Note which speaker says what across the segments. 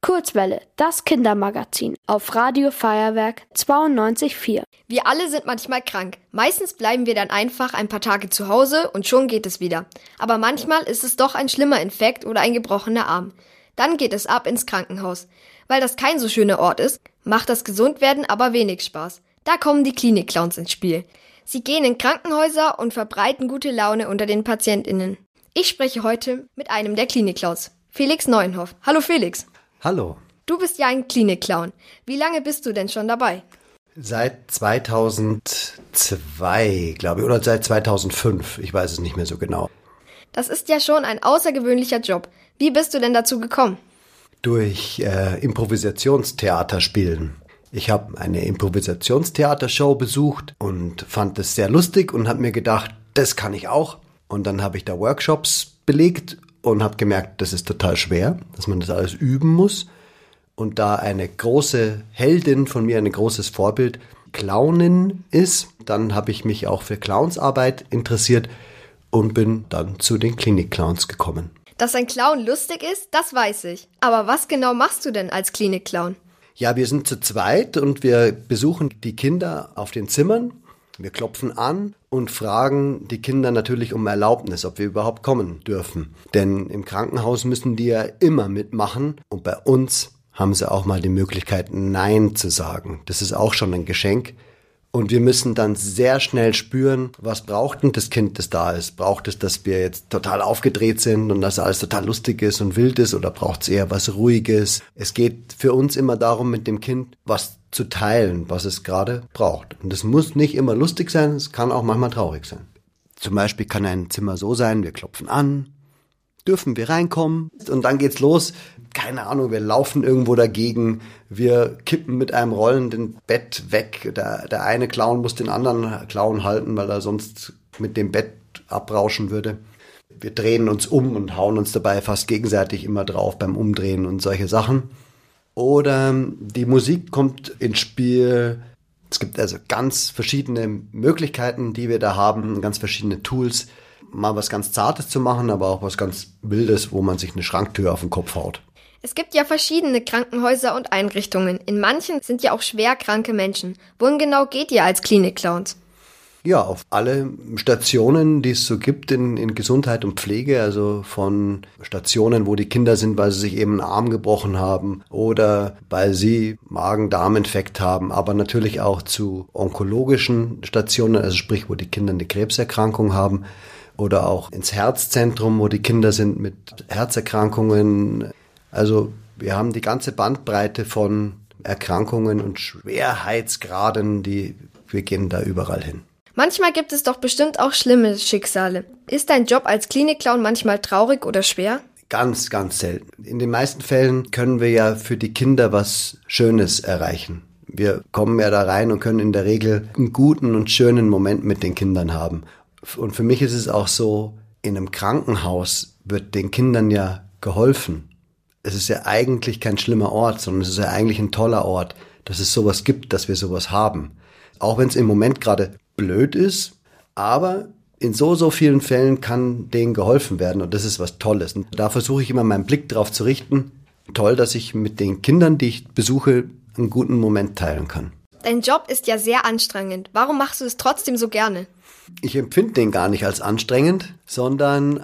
Speaker 1: Kurzwelle, das Kindermagazin auf Radio Feuerwerk 92,4.
Speaker 2: Wir alle sind manchmal krank. Meistens bleiben wir dann einfach ein paar Tage zu Hause und schon geht es wieder. Aber manchmal ist es doch ein schlimmer Infekt oder ein gebrochener Arm. Dann geht es ab ins Krankenhaus. Weil das kein so schöner Ort ist, macht das Gesundwerden aber wenig Spaß. Da kommen die Klinik-Clowns ins Spiel. Sie gehen in Krankenhäuser und verbreiten gute Laune unter den PatientInnen. Ich spreche heute mit einem der Klinik-Clowns, Felix Neuenhoff. Hallo Felix.
Speaker 3: Hallo.
Speaker 2: Du bist ja ein Klinik-Clown. Wie lange bist du denn schon dabei?
Speaker 3: Seit 2002, glaube ich, oder seit 2005. Ich weiß es nicht mehr so genau.
Speaker 2: Das ist ja schon ein außergewöhnlicher Job. Wie bist du denn dazu gekommen?
Speaker 3: Durch Improvisationstheater spielen. Ich habe eine Improvisationstheatershow besucht und fand es sehr lustig und habe mir gedacht, das kann ich auch. Und dann habe ich da Workshops belegt und habe gemerkt, das ist total schwer, dass man das alles üben muss. Und da eine große Heldin von mir, ein großes Vorbild, Clownin ist, dann habe ich mich auch für Clownsarbeit interessiert und bin dann zu den Klinik-Clowns gekommen.
Speaker 2: Dass ein Clown lustig ist, das weiß ich. Aber was genau machst du denn als Klinik-Clown?
Speaker 3: Ja, wir sind zu zweit und wir besuchen die Kinder auf den Zimmern. Wir klopfen an und fragen die Kinder natürlich um Erlaubnis, ob wir überhaupt kommen dürfen. Denn im Krankenhaus müssen die ja immer mitmachen und bei uns haben sie auch mal die Möglichkeit, Nein zu sagen. Das ist auch schon ein Geschenk. Und wir müssen dann sehr schnell spüren, was braucht denn das Kind, das da ist? Braucht es, dass wir jetzt total aufgedreht sind und dass alles total lustig ist und wild ist oder braucht es eher was Ruhiges? Es geht für uns immer darum, mit dem Kind was zu teilen, was es gerade braucht. Und es muss nicht immer lustig sein, es kann auch manchmal traurig sein. Zum Beispiel kann ein Zimmer so sein, wir klopfen an, dürfen wir reinkommen und dann geht's los. Keine Ahnung, wir laufen irgendwo dagegen, wir kippen mit einem rollenden Bett weg. Der eine Clown muss den anderen Clown halten, weil er sonst mit dem Bett abrauschen würde. Wir drehen uns um und hauen uns dabei fast gegenseitig immer drauf beim Umdrehen und solche Sachen. Oder die Musik kommt ins Spiel. Es gibt also ganz verschiedene Möglichkeiten, die wir da haben, ganz verschiedene Tools. Mal was ganz Zartes zu machen, aber auch was ganz Wildes, wo man sich eine Schranktür auf den Kopf haut.
Speaker 2: Es gibt ja verschiedene Krankenhäuser und Einrichtungen. In manchen sind ja auch schwer kranke Menschen. Wohin genau geht ihr als Klinik-Clowns?
Speaker 3: Ja, auf alle Stationen, die es so gibt in Gesundheit und Pflege, also von Stationen, wo die Kinder sind, weil sie sich eben einen Arm gebrochen haben oder weil sie Magen-Darm-Infekt haben, aber natürlich auch zu onkologischen Stationen, also sprich, wo die Kinder eine Krebserkrankung haben oder auch ins Herzzentrum, wo die Kinder sind mit Herzerkrankungen. Also wir haben die ganze Bandbreite von Erkrankungen und Schwerheitsgraden, wir gehen da überall hin.
Speaker 2: Manchmal gibt es doch bestimmt auch schlimme Schicksale. Ist dein Job als Klinik-Clown manchmal traurig oder schwer?
Speaker 3: Ganz, ganz selten. In den meisten Fällen können wir ja für die Kinder was Schönes erreichen. Wir kommen ja da rein und können in der Regel einen guten und schönen Moment mit den Kindern haben. Und für mich ist es auch so, in einem Krankenhaus wird den Kindern ja geholfen. Es ist ja eigentlich kein schlimmer Ort, sondern es ist ja eigentlich ein toller Ort, dass es sowas gibt, dass wir sowas haben. Auch wenn es im Moment gerade blöd ist, aber in so vielen Fällen kann denen geholfen werden und das ist was Tolles. Und da versuche ich immer meinen Blick drauf zu richten. Toll, dass ich mit den Kindern, die ich besuche, einen guten Moment teilen kann.
Speaker 2: Dein Job ist ja sehr anstrengend. Warum machst du es trotzdem so gerne?
Speaker 3: Ich empfinde den gar nicht als anstrengend, sondern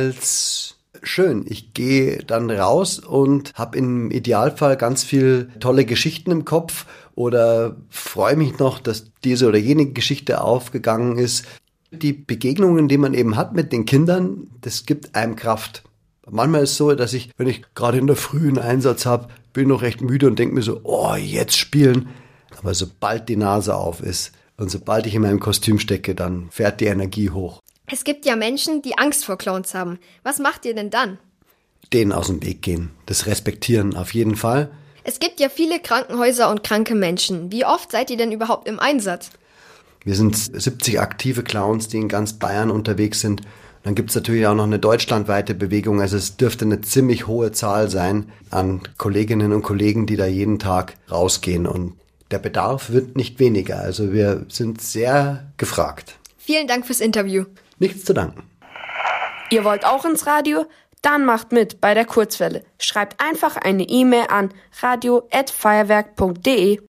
Speaker 3: als schön. Ich gehe dann raus und habe im Idealfall ganz viel tolle Geschichten im Kopf oder freue mich noch, dass diese oder jene Geschichte aufgegangen ist. Die Begegnungen, die man eben hat mit den Kindern, das gibt einem Kraft. Manchmal ist es so, dass ich, wenn ich gerade in der Früh einen Einsatz habe, bin noch recht müde und denke mir so, oh, jetzt spielen. Aber sobald die Nase auf ist und sobald ich in meinem Kostüm stecke, dann fährt die Energie hoch.
Speaker 2: Es gibt ja Menschen, die Angst vor Clowns haben. Was macht ihr denn dann?
Speaker 3: Denen aus dem Weg gehen. Das respektieren auf jeden Fall.
Speaker 2: Es gibt ja viele Krankenhäuser und kranke Menschen. Wie oft seid ihr denn überhaupt im Einsatz?
Speaker 3: Wir sind 70 aktive Clowns, die in ganz Bayern unterwegs sind. Dann gibt es natürlich auch noch eine deutschlandweite Bewegung. Also es dürfte eine ziemlich hohe Zahl sein an Kolleginnen und Kollegen, die da jeden Tag rausgehen. Und der Bedarf wird nicht weniger. Also wir sind sehr gefragt.
Speaker 2: Vielen Dank fürs Interview.
Speaker 3: Nichts zu danken.
Speaker 1: Ihr wollt auch ins Radio? Dann macht mit bei der Kurzwelle. Schreibt einfach eine E-Mail an radio@feuerwerk.de.